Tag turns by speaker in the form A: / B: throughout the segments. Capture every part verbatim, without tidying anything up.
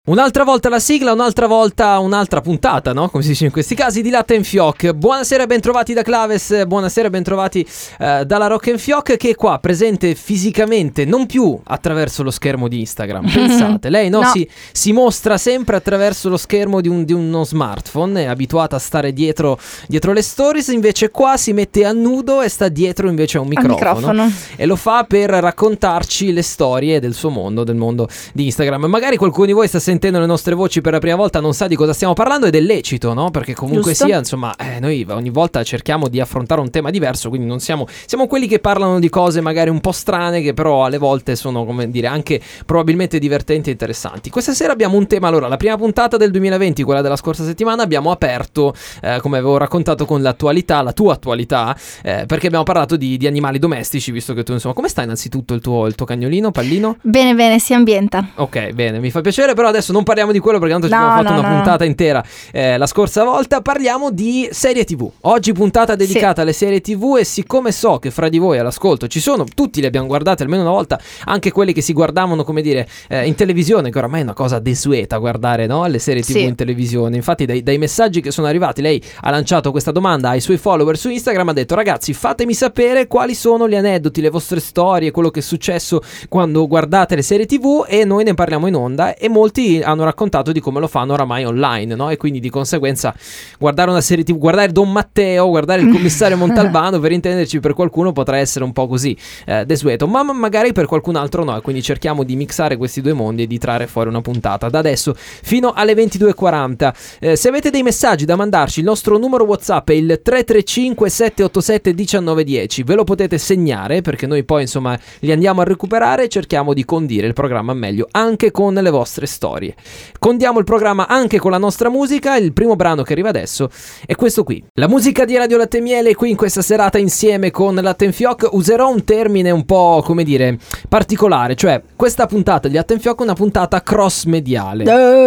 A: Un'altra volta la sigla, un'altra volta un'altra puntata, no? Come si dice in questi casi, di Latte and Fioc. Buonasera e bentrovati da Claves, buonasera e bentrovati eh, dalla Rock and Fioc, che è qua presente fisicamente, non più attraverso lo schermo di Instagram. Pensate, lei no,
B: no.
A: Si, si mostra sempre attraverso lo schermo di, un, di uno smartphone, è abituata a stare dietro, dietro le stories, invece qua si mette a nudo e sta dietro invece a un microfono,
B: microfono.
A: E lo fa per raccontarci le storie del suo mondo, del mondo di Instagram. Magari qualcuno di voi sta sentendo le nostre voci per la prima volta, non sa di cosa stiamo parlando, ed è lecito, no? Perché comunque
B: Giusto.
A: sia, insomma, eh, noi ogni volta cerchiamo di affrontare un tema diverso, quindi non siamo siamo quelli che parlano di cose magari un po' strane, che però alle volte sono, come dire, anche probabilmente divertenti e interessanti. Questa sera abbiamo un tema, allora, la prima puntata del duemilaventi, quella della scorsa settimana, abbiamo aperto, eh, come avevo raccontato, con l'attualità, la tua attualità, eh, perché abbiamo parlato di, di animali domestici, visto che tu, insomma, come sta innanzitutto il tuo, il tuo cagnolino, Pallino?
B: Bene, bene, si ambienta.
A: Ok, bene, mi fa piacere, però adesso non parliamo di quello perché tanto ci
B: No,
A: abbiamo fatto
B: no,
A: una
B: no.
A: puntata intera eh, la scorsa volta. Parliamo di serie tv. Oggi puntata dedicata
B: Sì.
A: alle serie tv, e siccome so che fra di voi all'ascolto ci sono, tutti le abbiamo guardate almeno una volta, anche quelli che si guardavano, come dire, eh, in televisione, che oramai è una cosa desueta guardare, no? Le serie tv
B: Sì.
A: in televisione. Infatti dai, dai messaggi che sono arrivati, lei ha lanciato questa domanda ai suoi follower su Instagram, ha detto: ragazzi, fatemi sapere quali sono gli aneddoti, le vostre storie, quello che è successo quando guardate le serie tv, e noi ne parliamo in onda. E molti hanno raccontato di come lo fanno oramai online, no? E quindi di conseguenza guardare una serie tv, guardare Don Matteo, guardare il commissario Montalbano, per intenderci, per qualcuno potrà essere un po' così eh, desueto, ma ma magari per qualcun altro no, e quindi cerchiamo di mixare questi due mondi e di trarre fuori una puntata da adesso fino alle ventidue e quaranta. Eh, se avete dei messaggi da mandarci, il nostro numero WhatsApp è il tre tre cinque sette otto sette uno nove uno zero, ve lo potete segnare perché noi poi, insomma, li andiamo a recuperare e cerchiamo di condire il programma meglio anche con le vostre storie. Condiamo il programma anche con la nostra musica. Il primo brano che arriva adesso è questo qui, la musica di Radio Latte e Miele, qui in questa serata insieme con Latte and Fioc. Userò un termine un po', come dire, particolare, cioè questa puntata di Latte and Fioc è una puntata cross mediale.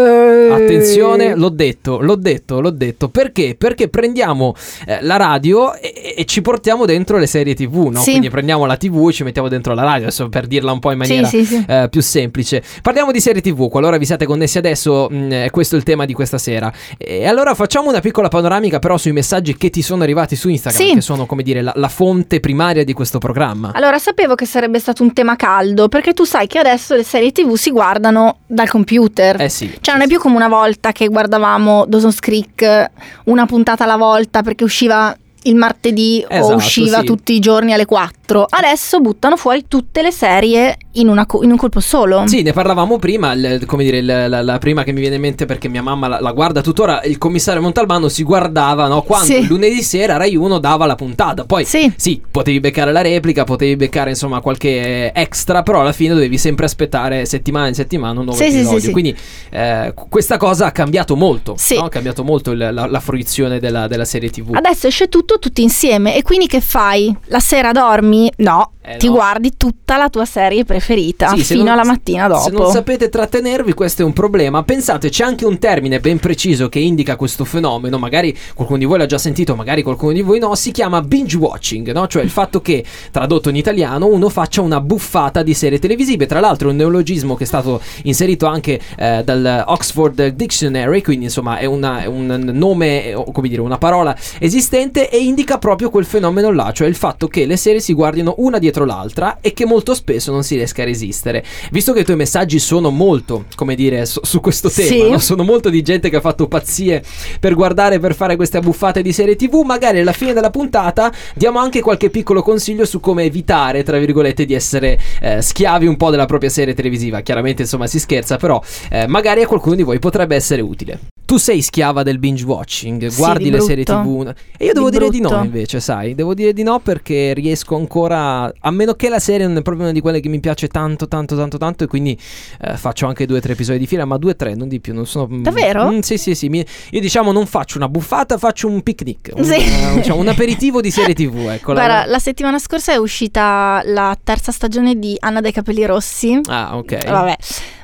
A: Attenzione, l'ho detto, l'ho detto, l'ho detto. Perché? Perché prendiamo eh, la radio e, e ci portiamo dentro le serie tv, no?
B: Sì.
A: Quindi prendiamo la tv e ci mettiamo dentro la radio, adesso per dirla un po' in maniera
B: Sì, sì, sì.
A: eh, più semplice. Parliamo di serie tv, qualora vi siete connessi adesso, mh, è questo il tema di questa sera. E allora facciamo una piccola panoramica però sui messaggi che ti sono arrivati su Instagram,
B: Sì.
A: che sono, come dire, la, la fonte primaria di questo programma.
B: Allora, sapevo che sarebbe stato un tema caldo, perché tu sai che adesso le serie tv si guardano dal computer.
A: Eh sì.
B: Cioè non è più come una volta che guardavamo Dawson's Creek una puntata alla volta perché usciva il martedì
A: Esatto,
B: o usciva
A: sì.
B: tutti i giorni alle quattro. Adesso buttano fuori tutte le serie in, una co- in un colpo solo.
A: Sì, ne parlavamo prima, il, come dire, il, la, la prima che mi viene in mente, perché mia mamma la, la guarda tuttora, il commissario Montalbano si guardava, no? Quando
B: Sì.
A: lunedì sera Rai uno dava la puntata. Poi
B: Sì.
A: sì, potevi beccare la replica, potevi beccare, insomma, qualche extra, però alla fine dovevi sempre aspettare settimana in settimana un nuovo
B: Sì, sì,
A: episodio.
B: sì, sì.
A: Quindi eh, questa cosa ha cambiato molto,
B: Sì.
A: no? Ha cambiato molto il, la, la fruizione della, della serie tv.
B: Adesso esce tutto tutti insieme, e quindi che fai? La sera dormi? No,
A: Eh,
B: ti
A: no.
B: guardi tutta la tua serie preferita
A: Sì, se
B: fino
A: non-
B: alla mattina dopo.
A: Se non sapete trattenervi, questo è un problema. Pensate, c'è anche un termine ben preciso che indica questo fenomeno. Magari qualcuno di voi l'ha già sentito, magari qualcuno di voi no. Si chiama binge watching, no? Cioè il fatto che, tradotto in italiano, uno faccia una buffata di serie televisive. Tra l'altro è un neologismo che è stato inserito anche eh, dal Oxford Dictionary, quindi insomma è, una, è un nome, o come dire, una parola esistente, e indica proprio quel fenomeno là, cioè il fatto che le serie si guardino una dietro l'altra e che molto spesso non si riesca a resistere. Visto che i tuoi messaggi sono molto, come dire, su, su questo tema,
B: Sì.
A: no? Sono molto di gente che ha fatto pazzie per guardare, per fare queste abbuffate di serie tv, magari alla fine della puntata diamo anche qualche piccolo consiglio su come evitare, tra virgolette, di essere eh, schiavi un po' della propria serie televisiva. Chiaramente, insomma, si scherza, però eh, magari a qualcuno di voi potrebbe essere utile. Tu sei schiava del binge watching,
B: Sì,
A: guardi
B: di
A: le
B: brutto.
A: serie tv, e io devo
B: Di
A: dire di no,
B: brutto.
A: invece, sai, devo dire di no, perché riesco ancora, a meno che la serie non è proprio una di quelle che mi piace tanto tanto tanto tanto, e quindi eh, faccio anche due o tre episodi di fila, ma due o tre, non di più, non sono.
B: Davvero?
A: Mm, sì sì sì, mi- io diciamo non faccio una buffata, faccio un picnic, un,
B: Sì.
A: eh, diciamo, un aperitivo di serie tv, ecco. la-
B: Guarda, la settimana scorsa è uscita la terza stagione di Anna dai capelli rossi.
A: Ah, ok.
B: Vabbè,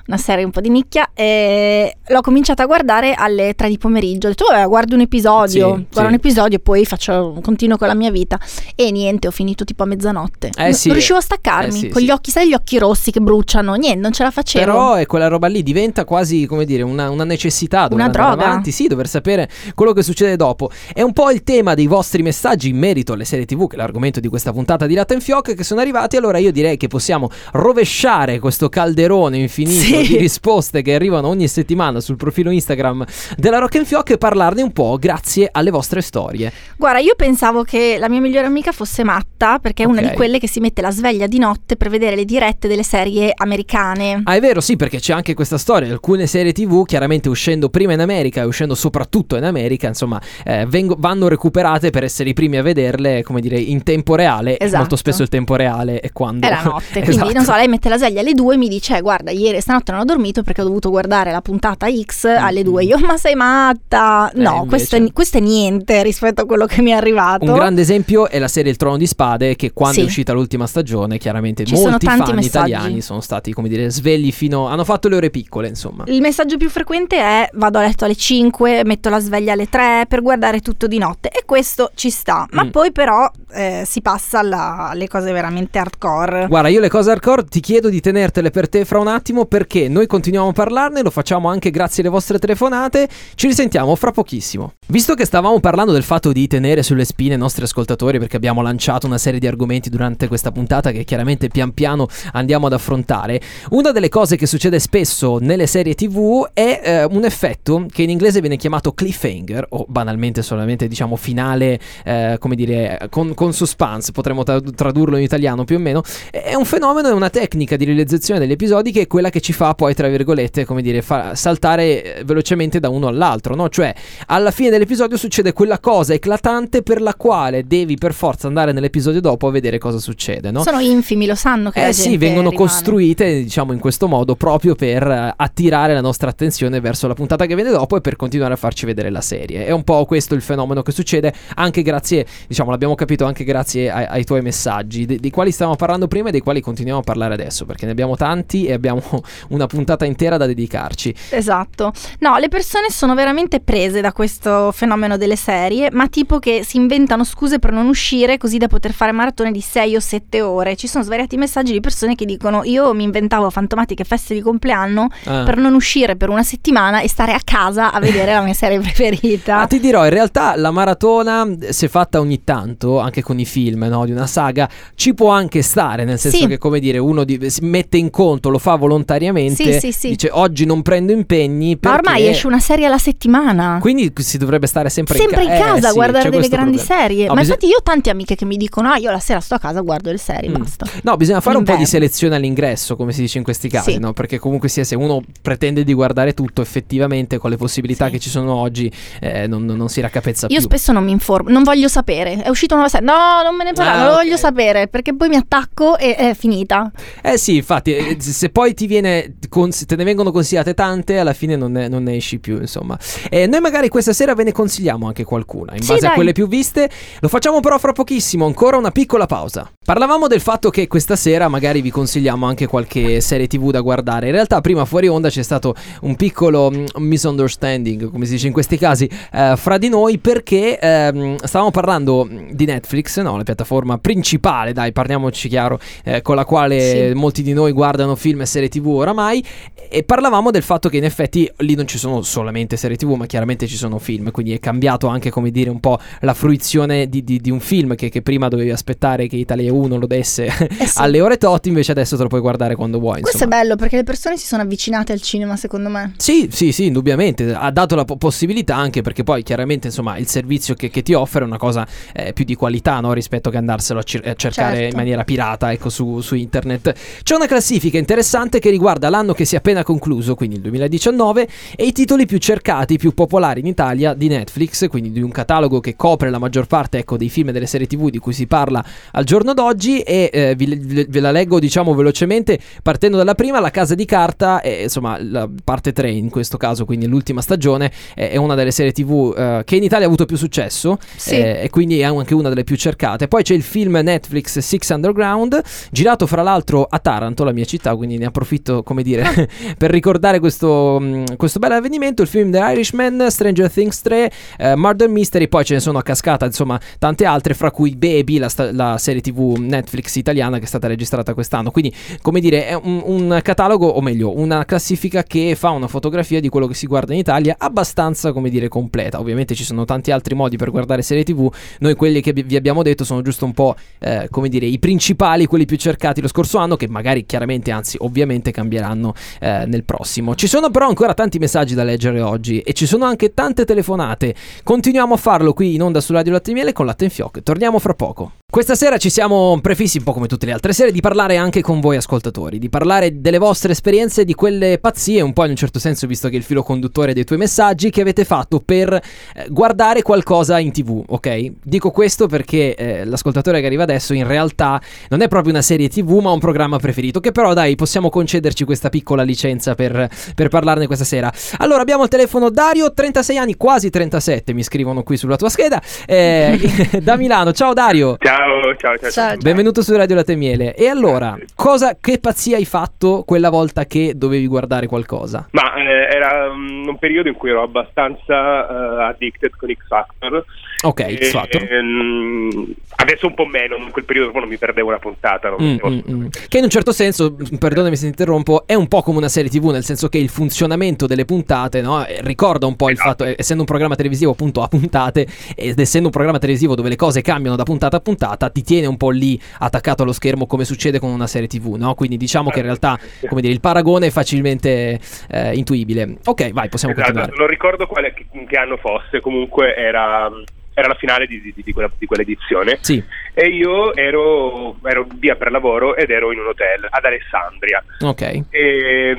B: una serie un po' di nicchia, e l'ho cominciata a guardare alle tre di pomeriggio. Ho detto vabbè, guardo un episodio,
A: Sì,
B: guardo
A: sì.
B: un episodio e poi faccio, continuo con la mia vita. E niente, ho finito tipo a mezzanotte.
A: Eh
B: non,
A: sì,
B: non riuscivo a staccarmi,
A: eh sì,
B: con
A: sì.
B: gli occhi, sai, gli occhi rossi che bruciano, niente, non ce la facevo.
A: Però è quella roba lì, diventa quasi, come dire, una, una necessità, dover
B: Una
A: andare
B: droga.
A: avanti, sì, dover sapere quello che succede dopo. È un po' il tema dei vostri messaggi in merito alle serie tivù, che è l'argomento di questa puntata di Latte in Fioc, che sono arrivati. Allora io direi che possiamo rovesciare questo calderone infinito
B: Sì.
A: di risposte che arrivano ogni settimana sul profilo Instagram della Rock and Fioc e parlarne un po' grazie alle vostre storie.
B: Guarda, io pensavo che la mia migliore amica fosse matta, perché è una
A: Ok.
B: di quelle che si mette la sveglia di notte per vedere le dirette delle serie americane.
A: Ah, è vero, sì, perché c'è anche questa storia. Alcune serie tivù, chiaramente uscendo prima in America e uscendo soprattutto in America, insomma, eh, vengo- vanno recuperate per essere i primi a vederle, come dire, in tempo reale.
B: Esatto.
A: Molto spesso il tempo reale è quando...
B: È la notte, quindi
A: Esatto.
B: non so, lei mette la sveglia alle due e mi dice "Eh, guarda, ieri stanotte non ho dormito perché ho dovuto guardare la puntata X alle due". Io ma sei matta?
A: Eh,
B: No,
A: invece-
B: questo, è, questo è niente rispetto a quello che mi è arrivato.
A: Un grande esempio è la serie Il Trono di Spade, che quando
B: Sì.
A: è uscita l'ultima stagione, chiaramente
B: Ci sono
A: molti
B: tanti
A: fan
B: messaggi.
A: italiani sono stati, come dire, svegli fino... hanno fatto le ore piccole, insomma.
B: Il messaggio più frequente è vado a letto alle cinque, metto la sveglia alle tre per guardare tutto di notte, e questo ci sta, ma
A: Mm.
B: poi però eh, si passa alla- alle cose veramente hardcore.
A: Guarda, io le cose hardcore ti chiedo di tenertele per te fra un attimo, perché noi continuiamo a parlarne, lo facciamo anche grazie alle vostre telefonate. Ci risentiamo fra pochissimo. Visto che stavamo parlando del fatto di tenere sulle spine i nostri ascoltatori, perché abbiamo lanciato una serie di argomenti durante questa puntata che chiaramente pian piano andiamo ad affrontare, una delle cose che succede spesso nelle serie tivù è eh, un effetto che in inglese viene chiamato cliffhanger, o banalmente solamente diciamo finale, eh, come dire, con, con suspense, potremmo tra- tradurlo in italiano più o meno. È un fenomeno, è una tecnica di realizzazione degli episodi che è quella che ci fa poi, tra virgolette, come dire, fa saltare eh, velocemente da uno all'altro, no? Cioè, alla fine dell'episodio succede quella cosa eclatante per la quale devi per forza andare nell'episodio dopo a vedere cosa succede, no?
B: Sono infimi, lo sanno che la
A: Eh sì,
B: gente
A: vengono
B: rimane.
A: costruite, diciamo, in questo modo proprio per eh, attirare la nostra attenzione verso la puntata che viene dopo e per continuare a farci vedere la serie. È un po' questo il fenomeno che succede, anche grazie, diciamo, l'abbiamo capito anche grazie ai, ai tuoi messaggi, de- dei quali stavamo parlando prima e dei quali continuiamo a parlare adesso, perché ne abbiamo tanti e abbiamo una puntata intera da dedicarci.
B: Esatto. No, le persone sono veramente prese da questo fenomeno delle serie, ma tipo che si inventano scuse per non uscire così da poter fare maratone di sei o sette ore. Ci sono svariati messaggi di persone che dicono io mi inventavo fantomatiche feste di compleanno
A: Ah.
B: per non uscire per una settimana e stare a casa a vedere la mia serie preferita.
A: Ah, ti dirò, in realtà la maratona, se fatta ogni tanto, anche con i film, no, di una saga, ci può anche stare, nel senso
B: Sì.
A: che, come dire, uno di- si mette in conto, lo fa volontariamente,
B: Sì, sì, sì.
A: dice oggi non prendo impegni
B: Ma
A: perché...
B: ormai esce una serie alla settimana.
A: Quindi si dovrebbe stare sempre,
B: Sempre in
A: ca- eh,
B: casa a
A: sì,
B: guardare
A: c'è
B: delle
A: questo
B: grandi
A: problema.
B: serie.
A: No,
B: Ma
A: bisog-
B: infatti io ho tante amiche che mi dicono ah io la sera sto a casa guardo le serie,
A: Mm.
B: basta.
A: No, bisogna fare un po' di
B: L'inverno.
A: selezione all'ingresso, come si dice in questi casi,
B: Sì.
A: no? Perché comunque sia, se uno pretende di guardare tutto, effettivamente con le possibilità
B: Sì.
A: che ci sono oggi eh, non, non si raccapezza
B: Io
A: più.
B: spesso non mi informo, non voglio sapere. È uscita una nuova serie. No, non me ne parla,
A: Ah,
B: non lo
A: ok.
B: voglio sapere perché poi mi attacco e è finita.
A: Eh sì, infatti, eh, se poi ti viene cons- te ne vengono consigliate tante, alla fine non ne, non ne esci più, insomma. E noi magari questa sera ve ne consigliamo anche qualcuna, in
B: Sì,
A: base a
B: dai.
A: quelle più viste. Lo facciamo però fra pochissimo, ancora una piccola pausa. Parlavamo del fatto che questa sera magari vi consigliamo anche qualche serie tivù da guardare. In realtà prima fuori onda c'è stato un piccolo mm, misunderstanding, come si dice in questi casi, eh, fra di noi, perché ehm, stavamo parlando di Netflix, no, la piattaforma principale, dai, parliamoci chiaro, eh, con la quale
B: Sì.
A: molti di noi guardano film e serie tivù oramai, e parlavamo del fatto che in effetti lì non ci sono solamente serie tivù, ma chiaramente ci sono film, quindi è cambiato anche, come dire, un po' la fruizione di, di, di un film che, che prima dovevi aspettare che Italia uno lo desse
B: Eh sì.
A: alle ore tot, invece adesso te lo puoi guardare quando vuoi,
B: Questo
A: insomma.
B: è bello perché le persone si sono avvicinate al cinema, secondo me.
A: Sì, sì, sì, indubbiamente ha dato la po- possibilità, anche perché poi chiaramente, insomma, il servizio che, che ti offre è una cosa eh, più di qualità, no? Rispetto che andarselo a, cer- a cercare
B: Certo.
A: in maniera pirata, ecco, su, su internet. C'è una classifica interessante che riguarda l'anno che si è appena concluso, quindi il duemiladiciannove, e i titoli più cercati, più popolari in Italia di Netflix, quindi di un catalogo che copre la maggior parte, ecco, dei film e delle serie tivù di cui si parla al giorno d'oggi, e eh, vi- vi- ve la leggo, diciamo, velocemente, partendo dalla prima. La Casa di Carta, è, insomma, la parte tre in questo caso, quindi l'ultima stagione, è, è una delle serie tivù eh, che in Italia ha avuto più successo,
B: Sì.
A: eh, e quindi è anche una delle più più cercate. Poi c'è il film Netflix Six Underground, girato fra l'altro a Taranto, la mia città, quindi ne approfitto, come dire, per ricordare questo, questo bel avvenimento. Il film The Irishman, Stranger Things tre, uh, Murder Mystery, poi ce ne sono a cascata, insomma, tante altre, fra cui Baby, la, sta- la serie tv Netflix italiana che è stata registrata quest'anno. Quindi, come dire, è un, un catalogo, o meglio, una classifica che fa una fotografia di quello che si guarda in Italia abbastanza, come dire, completa. Ovviamente ci sono tanti altri modi per guardare serie tv, noi quelli che vi abbiamo detto sono giusto un po', eh, come dire, i principali, quelli più cercati lo scorso anno, che magari chiaramente, anzi ovviamente cambieranno eh, nel prossimo. Ci sono però ancora tanti messaggi da leggere oggi e ci sono anche tante telefonate. Continuiamo a farlo qui in onda su Radio Latte e Miele con Latte in Fiocco. Torniamo fra poco. Questa sera ci siamo prefissi, un po' come tutte le altre sere, di parlare anche con voi ascoltatori, di parlare delle vostre esperienze, di quelle pazzie, un po' in un certo senso, visto che è il filo conduttore dei tuoi messaggi, che avete fatto per eh, guardare qualcosa in tv, ok? Dico questo perché eh, l'ascoltatore che arriva adesso in realtà non è proprio una serie tv, ma un programma preferito, che però dai, possiamo concederci questa piccola licenza per, per parlarne questa sera. Allora, abbiamo al telefono Dario, trentasei anni, quasi trentasette, mi scrivono qui sulla tua scheda, eh, da Milano. Ciao Dario.
C: Ciao. Ciao, ciao, ciao, ciao.
A: Benvenuto su Radio Latte e Miele. E allora, cosa, che pazzia hai fatto quella volta che dovevi guardare qualcosa?
C: Ma eh, era um, un periodo in cui ero abbastanza uh, addicted con X Factor.
A: Ok, e, X Factor.
C: Ehm, adesso un po' meno, in quel periodo non mi perdevo una puntata. Non
A: mm, mm, mm. Che in un certo senso, perdonami se ti interrompo, è un po' come una serie tv, nel senso che il funzionamento delle puntate, no, ricorda un po' il
C: esatto.
A: fatto, essendo un programma televisivo appunto a puntate, ed essendo un programma televisivo dove le cose cambiano da puntata a puntata, ti tiene un po' lì attaccato allo schermo, come succede con una serie tv, no? Quindi diciamo che in realtà, come dire, il paragone è facilmente eh, intuibile. Ok, vai, possiamo
C: esatto,
A: continuare.
C: Non ricordo quale, che anno fosse, comunque era... era la finale di, di, di, quella, di quell'edizione.
A: Sì.
C: E io ero, ero via per lavoro ed ero in un hotel ad Alessandria.
A: Ok.
C: E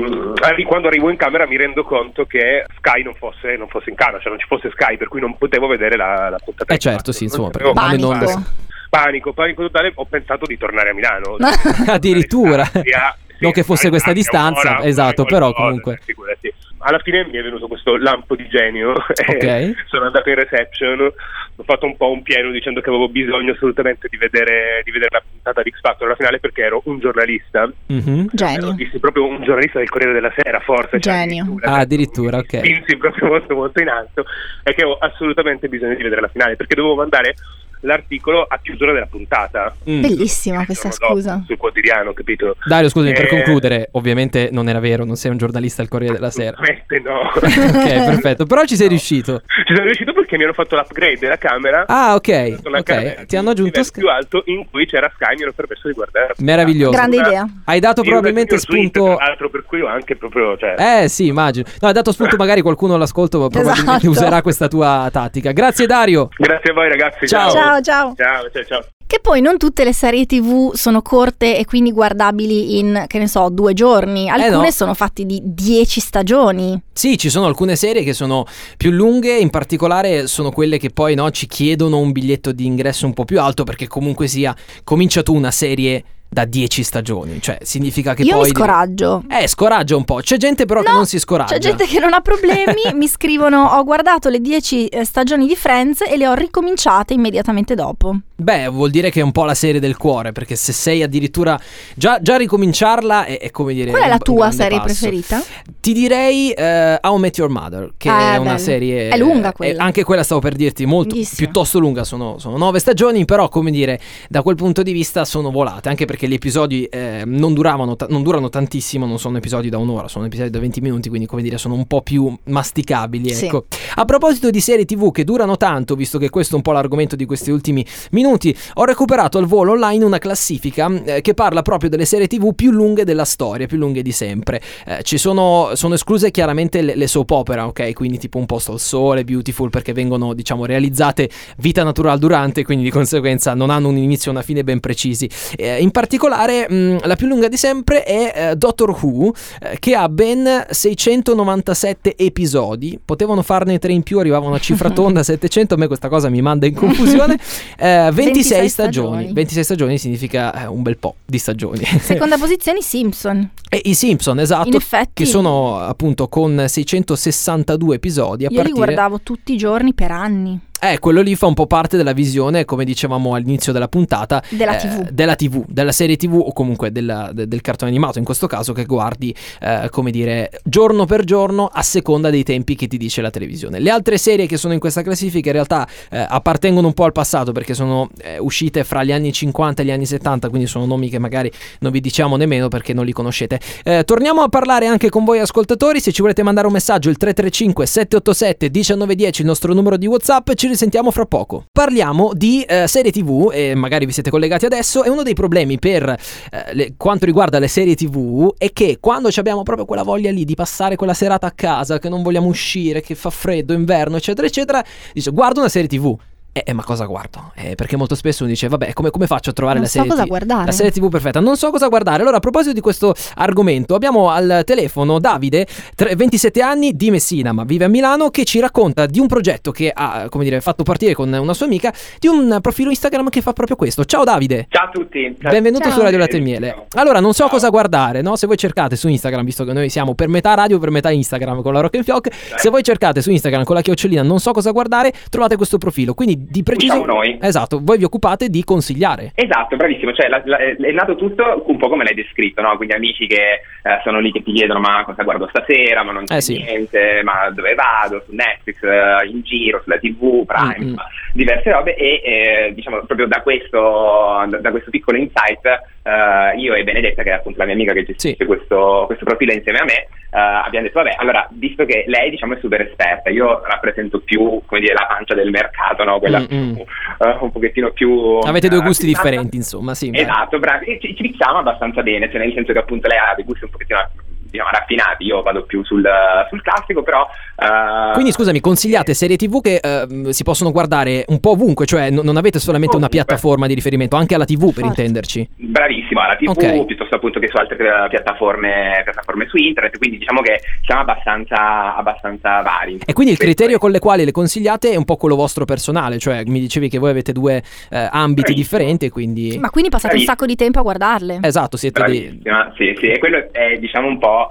C: mh, quando arrivo in camera mi rendo conto che Sky non fosse, non fosse in camera, cioè non ci fosse Sky, per cui non potevo vedere la, la puntata.
A: Eh certo, sì, insomma,
C: perché
B: panico.
C: panico, panico totale. Ho pensato di tornare a Milano.
A: Addirittura.
C: Sì,
A: non che fosse questa distanza, esatto, però
C: qualcosa,
A: comunque.
C: Figurati. Alla fine mi è venuto questo lampo di genio.
A: Okay.
C: Sono andato in reception, ho fatto un po' un pieno dicendo che avevo bisogno assolutamente di vedere, di vedere la puntata di X Factor alla finale, perché ero un giornalista.
A: Mm-hmm.
B: Genio.
C: Dissi proprio un giornalista del Corriere della Sera, forse.
B: Genio.
C: Cioè, addirittura,
A: ah, addirittura, ok.
C: Spinsi proprio molto molto in alto, e che ho assolutamente bisogno di vedere la finale, perché dovevo mandare l'articolo a chiusura della puntata.
A: Mm.
B: Bellissima questa scusa.
C: Sul quotidiano, capito?
A: Dario, scusami, per
C: Eh,
A: concludere, ovviamente non era vero, non sei un giornalista al Corriere della Sera.
C: Assolutamente no.
A: Ok, perfetto, però ci sei
C: No.
A: riuscito.
C: Ci sono riuscito perché mi hanno fatto l'upgrade della camera.
A: Ah, ok,
C: Una camera
A: ok, ti hanno aggiunto
C: livello più alto in cui c'era Sky, mi hanno permesso di guardare.
A: Meraviglioso.
B: Grande idea.
A: Hai dato
C: Io
A: probabilmente
C: lo vedo su internet,
A: spunto.
C: tra l'altro, per cui ho anche proprio, cioè...
A: Eh sì, immagino. No, hai dato spunto, magari qualcuno all'ascolto probabilmente
B: Esatto.
A: userà questa tua tattica. Grazie Dario.
C: Grazie a voi ragazzi.
A: Ciao.
B: Ciao, ciao.
C: Ciao, ciao, ciao.
B: Che poi non tutte le serie tv sono corte e quindi guardabili in, che ne so, due giorni. Alcune
A: no.
B: sono fatte di dieci stagioni.
A: Sì, ci sono alcune serie che sono più lunghe, in particolare sono quelle che poi no, ci chiedono un biglietto di ingresso un po' più alto, perché comunque sia, comincia tu una serie da dieci stagioni, cioè significa che
B: Io
A: poi...
B: mi scoraggio.
A: Eh, scoraggia un po', c'è gente però
B: No,
A: che non si scoraggia.
B: C'è gente che non ha problemi, mi scrivono ho guardato le dieci eh, stagioni di Friends e le ho ricominciate immediatamente dopo.
A: Beh, vuol dire che è un po' la serie del cuore, perché se sei addirittura già, già ricominciarla è, è come dire...
B: Qual è
A: un-
B: la
A: un
B: tua
A: grande
B: serie
A: passo.
B: preferita?
A: Ti direi eh, How I Met Your Mother, che
B: Ah,
A: è una
B: bello.
A: serie...
B: È lunga
A: eh,
B: quella.
A: anche quella stavo per dirti, molto
B: Lunghissima.
A: piuttosto lunga, sono, sono nove stagioni, però come dire, da quel punto di vista sono volate, anche perché gli episodi eh, non duravano, ta- non durano tantissimo, non sono episodi da un'ora, sono episodi da venti minuti, quindi come dire sono un po' più masticabili,
B: Sì.
A: ecco. A proposito di serie tv che durano tanto, visto che questo è un po' l'argomento di questi ultimi minuti, ho recuperato al volo online una classifica eh, che parla proprio delle serie tv più lunghe della storia, più lunghe di sempre. Eh, ci sono, sono escluse chiaramente le, le soap opera, ok? Quindi tipo Un posto al sole, Beautiful, perché vengono diciamo realizzate vita natural durante, quindi di conseguenza non hanno un inizio e una fine ben precisi. Eh, in particolare mh, la più lunga di sempre è eh, Doctor Who, eh, che ha ben seicentonovantasette episodi. Potevano farne tre in più, arrivavano a cifra tonda settecento. A me questa cosa mi manda in confusione. Eh, ventisei,
B: ventisei
A: stagioni.
B: stagioni.
A: ventisei stagioni significa eh, un bel po' di stagioni.
B: Seconda posizione i Simpson.
A: E i Simpson, esatto,
B: In effetti-
A: che sono appunto con seicentosessantadue episodi a
B: Io li
A: partire...
B: guardavo tutti i giorni per anni.
A: Eh, quello lì fa un po' parte della visione, come dicevamo all'inizio della puntata,
B: della
A: eh,
B: tivù.
A: della tivù, della serie tivù o comunque della, de, del cartone animato, in questo caso, che guardi, eh, come dire, giorno per giorno a seconda dei tempi che ti dice la televisione. Le altre serie che sono in questa classifica in realtà eh, appartengono un po' al passato, perché sono eh, uscite fra gli anni cinquanta e gli anni settanta, quindi sono nomi che magari non vi diciamo nemmeno perché non li conoscete. Eh, torniamo a parlare anche con voi ascoltatori. Se ci volete mandare un messaggio, il tre tre cinque sette otto sette uno nove uno zero, il nostro numero di WhatsApp. Ci risentiamo fra poco. Parliamo di eh, serie tivù e magari vi siete collegati adesso. E uno dei problemi per eh, le, quanto riguarda le serie tivù è che quando abbiamo proprio quella voglia lì di passare quella serata a casa, che non vogliamo uscire, che fa freddo, inverno, eccetera eccetera, dice guardo una serie tivù. Eh, eh, ma cosa guardo? Eh, perché molto spesso uno dice vabbè, come, come faccio a trovare
B: non
A: la serie
B: so cosa
A: tivù?
B: guardare.
A: La serie tivù perfetta. Non so cosa guardare. Allora, a proposito di questo argomento, abbiamo al telefono Davide, ventisette anni, di Messina, ma vive a Milano, che ci racconta di un progetto che ha, come dire, fatto partire con una sua amica, di un profilo Instagram che fa proprio questo. Ciao Davide.
C: Ciao a tutti. Ciao.
A: Benvenuto
B: Ciao.
A: su Radio Latte e Miele. Allora, non so
C: Ciao.
A: cosa guardare, no? Se voi cercate su Instagram, visto che noi siamo per metà radio, per metà Instagram con la Rock and Fioc, se voi cercate su Instagram con la chiocciolina non so cosa guardare, trovate questo profilo. Quindi di preciso
C: Diciamo noi.
A: Esatto, voi vi occupate di consigliare.
C: Esatto, bravissimo, cioè la, la, è nato tutto un po' come l'hai descritto, no? Quindi amici che eh, sono lì che ti chiedono ma cosa guardo stasera, ma non c'è
A: Eh sì.
C: niente, ma dove vado, su Netflix, eh, in giro, sulla tivù, Prime,
A: Mm-mm.
C: diverse robe e eh, diciamo proprio da questo, da, da questo piccolo insight eh, io e Benedetta, che è appunto la mia amica che gestisce
A: Sì.
C: questo, questo profilo insieme a me, Uh, abbiamo detto vabbè, allora visto che lei diciamo è super esperta, io rappresento più, come dire, la pancia del mercato, no? Quella
A: Mm-mm.
C: più, uh, un pochettino più
A: Avete due
C: uh,
A: gusti
C: fissata.
A: differenti, insomma, sì. beh.
C: Esatto, bravi, e ci, ci mixiamo abbastanza bene, cioè nel senso che appunto lei ha dei gusti un pochettino, diciamo, raffinati, io vado più sul, sul classico, però uh,
A: Quindi scusami, consigliate serie tivù che eh, si possono guardare un po' ovunque, cioè n- non avete solamente una
C: Ovunque.
A: piattaforma di riferimento, anche alla tivù per
B: Forte.
A: intenderci.
C: bravissimo, alla tivù
A: Ok.
C: piuttosto appunto che su altre eh, piattaforme piattaforme su internet, quindi diciamo che siamo abbastanza abbastanza vari.
A: E quindi il
C: Questo
A: criterio
C: è.
A: con le quali le consigliate è un po' quello vostro personale, cioè mi dicevi che voi avete due eh, ambiti
C: Bravissimo.
A: differenti, quindi
B: Ma quindi passate un
C: Bravissimo.
B: sacco di tempo a guardarle.
A: esatto, siete dei...
C: Bravissima, sì, sì, e quello è diciamo un po'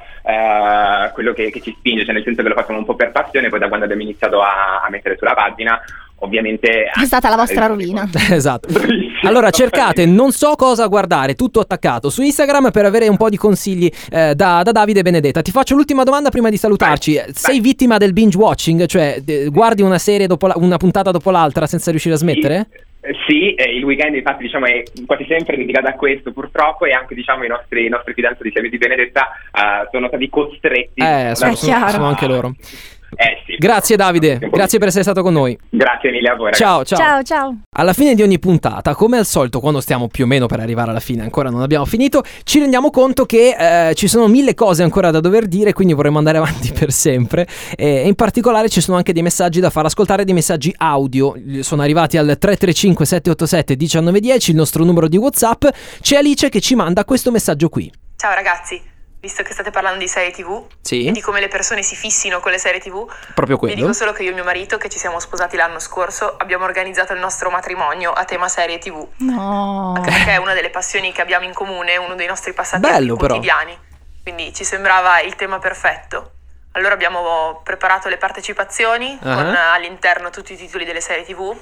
C: eh, quello che, che ci spinge, cioè nel senso che lo facciamo un po' per passione, poi da quando abbiamo iniziato a, a mettere sulla pagina, ovviamente
B: È stata la vostra rovina.
A: esatto.
C: Bravissimo.
A: Allora cercate non so cosa guardare, tutto attaccato su Instagram per avere un po' di consigli eh, da, da Davide e Benedetta. Ti faccio l'ultima domanda prima di salutarci.
C: Vai,
A: Sei
C: vai.
A: vittima del binge watching? Cioè de- guardi una serie dopo la- una puntata dopo l'altra senza riuscire a smettere?
C: Eh, Sì, eh, il weekend infatti diciamo è quasi sempre dedicato a questo purtroppo, e anche diciamo i nostri, i nostri fidanzati, gli amici di Benedetta eh, sono stati costretti
A: Eh, sono,
B: È
A: sono-
B: chiaro.
A: sono anche loro.
C: Eh, sì.
A: Grazie Davide, grazie per essere stato con noi.
C: Grazie mille a voi, ragazzi.
A: Ciao, ciao.
B: Ciao, ciao.
A: Alla fine di ogni puntata, come al solito, quando stiamo più o meno per arrivare alla fine, ancora non abbiamo finito, ci rendiamo conto che eh, ci sono mille cose ancora da dover dire, quindi vorremmo andare avanti per sempre. E in particolare ci sono anche dei messaggi da far ascoltare, dei messaggi audio. Sono arrivati al tre tre cinque sette otto sette uno nove uno zero, il nostro numero di WhatsApp. C'è Alice che ci manda questo messaggio qui.
D: Ciao ragazzi, visto che state parlando di serie tivù
A: Sì,
D: e di come le persone si fissino con le serie tivù,
A: proprio
D: vi
A: quello.
D: dico solo che io e mio marito, che ci siamo sposati l'anno scorso, abbiamo organizzato il nostro matrimonio a tema serie tivù.
B: No.
D: Anche perché è una delle passioni che abbiamo in comune, uno dei nostri passatempi
A: Bello, però.
D: quotidiani. Quindi ci sembrava il tema perfetto. Allora abbiamo preparato le partecipazioni
A: Ah.
D: con eh, all'interno tutti i titoli delle serie tivù.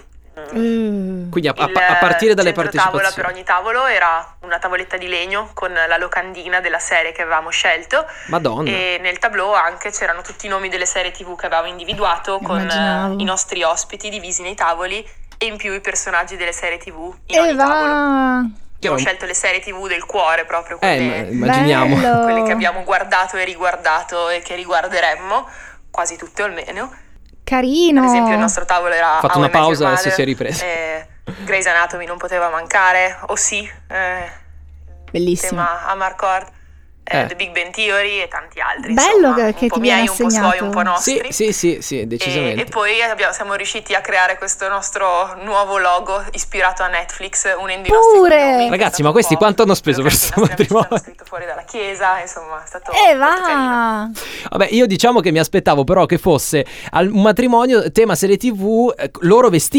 B: Mm.
A: Quindi a, a-
D: Il
A: a partire dalle
D: centro tavola per
A: partecipazioni.
D: ogni tavolo era una tavoletta di legno con la locandina della serie che avevamo scelto.
A: Madonna.
D: E nel tableau anche c'erano tutti i nomi delle serie tivù che avevamo individuato con
B: Immaginavo.
D: eh, i nostri ospiti divisi nei tavoli e in più i personaggi delle serie tivù in
B: E
D: ogni tavolo.
B: va.
D: Abbiamo scelto le serie tivù del cuore proprio,
A: Eh,
D: quelle,
A: ma- immaginiamo.
B: Bello.
D: quelle che abbiamo guardato e riguardato e che riguarderemmo, quasi tutte almeno.
B: Carino.
D: Per esempio il nostro tavolo era
A: Ha fatto
D: How
A: una
D: I Met Your
A: pausa, adesso
D: Mother,
A: si è ripreso.
D: eh, Grey's Anatomy non poteva mancare, o sì, eh,
B: Bellissimo.
D: tema Amarcord, eh,
A: Eh.
D: The Big Bang Theory e tanti altri.
B: Bello
D: insomma,
B: che-
D: un
B: che
D: po'
B: ti viene
D: miei, un po'
B: assegnato.
D: suoi, un po' nostri.
A: Sì, sì, sì, sì,
D: E,
A: decisamente.
D: e poi abbiamo- siamo riusciti a creare questo nostro nuovo logo ispirato a Netflix, unendo
B: Pure!
D: i nostri cognomi, che è
A: Ragazzi,
D: stato
A: ma
D: un
A: questi
D: po'
A: quanto hanno speso
D: quello
A: per
D: che
A: questo
D: i nostri amici
A: matrimonio?
D: hanno scritto fuori dalla chiesa, insomma, è stato
B: E
D: molto carino.
B: va.
A: Vabbè, io diciamo che mi aspettavo però che fosse al un matrimonio tema serie tivù, eh, loro vestiti.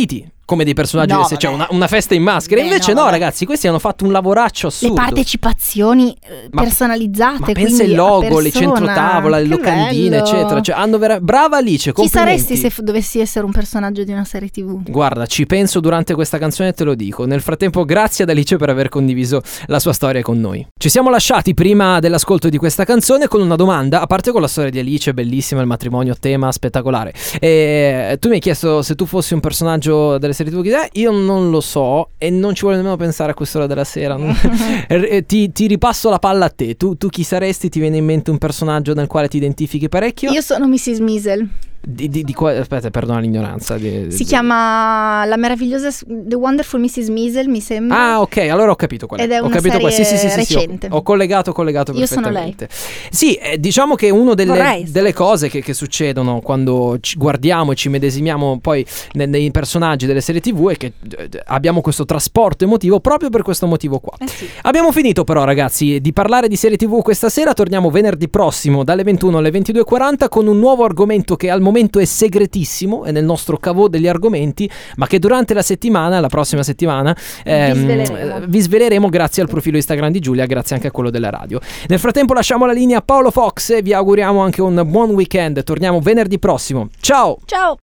A: come dei personaggi,
B: No,
A: se c'è
B: vabbè.
A: una, una festa in maschera.
B: Beh,
A: Invece
B: no,
A: no,
B: vabbè.
A: ragazzi, questi hanno fatto un lavoraccio
B: Le
A: assurdo.
B: partecipazioni eh,
A: Ma-
B: personalizzate.
A: Ma pensa
B: quindi
A: il
B: a
A: logo, le
B: persona.
A: centrotavola, le
B: Che
A: locandine,
B: bello.
A: eccetera. Cioè, hanno vera- brava Alice,
B: Chi
A: complimenti.
B: saresti se f- dovessi essere un personaggio di una serie tivù?
A: Guarda, ci penso durante questa canzone e te lo dico. Nel frattempo, grazie ad Alice per aver condiviso la sua storia con noi. Ci siamo lasciati prima dell'ascolto di questa canzone con una domanda, a parte con la storia di Alice, bellissima, il matrimonio, tema spettacolare. E tu mi hai chiesto se tu fossi un personaggio delle serie tivù, io non lo so e non ci vuole nemmeno pensare a quest'ora della sera. ti, ti ripasso la palla a te. Tu, tu chi saresti? Ti viene in mente un personaggio nel quale ti identifichi parecchio?
B: Io sono missus Maisel.
A: Di, di, di qua- aspetta, perdona l'ignoranza. Di,
B: Si
A: di-
B: chiama La meravigliosa The Wonderful missus Maisel, mi sembra.
A: Ah, ok, allora ho capito qual è.
B: Ed è
A: ho
B: una
A: capito qual è. Sì, sì,
B: serie
A: sì, sì, sì, ho-
B: recente.
A: Ho, collegato, collegato
B: Io sono
A: perfettamente. Sì, eh, diciamo che una delle,
B: Vorrei.
A: delle cose che, che succedono quando ci guardiamo e ci medesimiamo poi ne- nei personaggi delle serie tivù è che eh, abbiamo questo trasporto emotivo proprio per questo motivo qua.
B: Eh sì.
A: Abbiamo finito però, ragazzi, di parlare di serie tivù questa sera. Torniamo venerdì prossimo dalle ventuno alle ventidue e quaranta con un nuovo argomento che al momento è segretissimo, è nel nostro cavò degli argomenti, ma che durante la settimana, la prossima settimana, ehm,
B: sveleremo.
A: eh, vi sveleremo grazie al profilo Instagram di Giulia, grazie anche a quello della radio. Nel frattempo lasciamo la linea a Paolo Fox e vi auguriamo anche un buon weekend. Torniamo venerdì prossimo. Ciao!
B: Ciao!